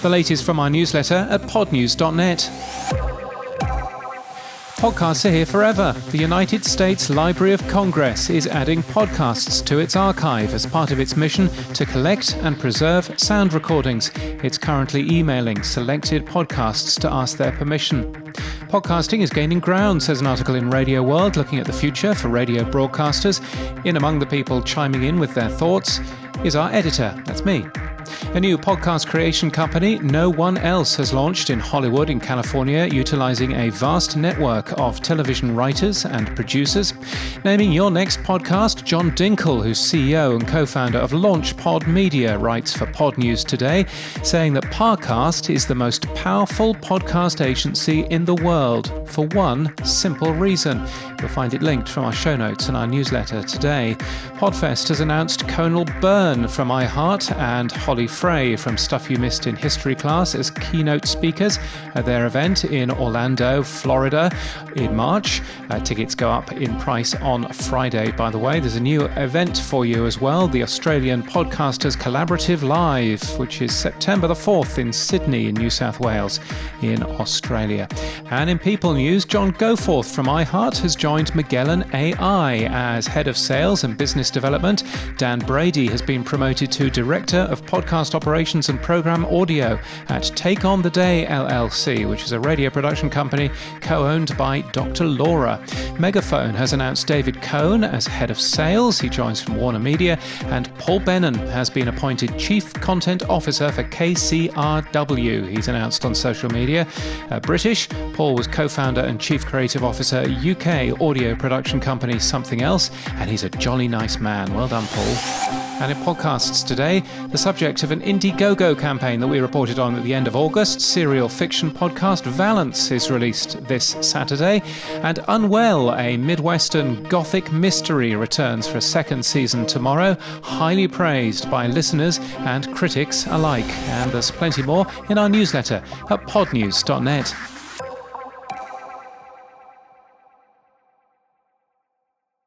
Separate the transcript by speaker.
Speaker 1: The latest from our newsletter at podnews.net. Podcasts are here forever. The United States Library of Congress is adding podcasts to its archive as part of its mission to collect and preserve sound recordings. It's currently emailing selected podcasts to ask their permission. Podcasting is gaining ground, says an article in Radio World looking at the future for radio broadcasters. In among the people chiming in with their thoughts is our editor, that's me. A new podcast creation company, No One Else, has launched in Hollywood in California, utilizing a vast network of television writers and producers. Naming your next podcast, John Dinkle, who's CEO and co-founder of LaunchPod Media, writes for Pod News Today, saying that Parcast is the most powerful podcast agency in the world for one simple reason. You'll find it linked from our show notes and our newsletter today. Podfest has announced Conal Byrne from iHeart and Holly Frey from Stuff You Missed in History Class as keynote speakers at their event in Orlando, Florida in March. Tickets go up in price on Friday, by the way. There's a new event for you as well, the Australian Podcasters Collaborative Live, which is September the 4th in Sydney in New South Wales in Australia. And in People News, John Goforth from iHeart has joined Magellan AI as Head of Sales and Business Development. Dan Brady has been promoted to Director of Podcast Operations and Program Audio at Take On The Day LLC, which is a radio production company co-owned by Dr. Laura. Megaphone has announced David Cohn as Head of Sales. He joins from Warner Media. And Paul Bennon has been appointed Chief Content Officer for KCRW. He's announced on social media. British, Paul was co-founder and Chief Creative Officer UK audio production company Something Else, and he's a jolly nice man. Well done, Paul. And in podcasts today, the subject of an Indiegogo campaign that we reported on at the end of August, serial fiction podcast Valance is released this Saturday, and Unwell, a Midwestern Gothic mystery, returns for a second season tomorrow, highly praised by listeners and critics alike. And there's plenty more in our newsletter at podnews.net.